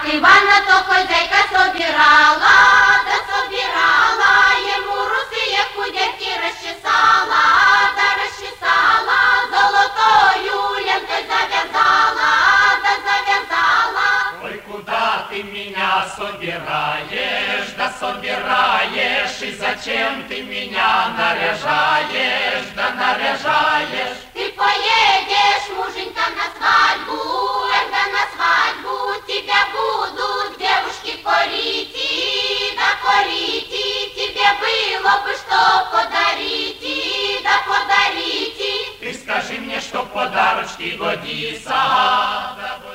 Ивана то хозяйка собирала, да собирала, ему русые кудерки расчесала, да расчесала, золотою лентой завязала, да завязала. Ой, куда ты меня собираешь, да собираешь, и зачем ты меня наряжаешь, да наряжаешь? Ты поедешь, муженька, на свадьбу, да на свадьбу, тебя будут девушки корить, да корить, тебе было бы что подарить, да подарить. Ты скажи мне, что подарочки годится, да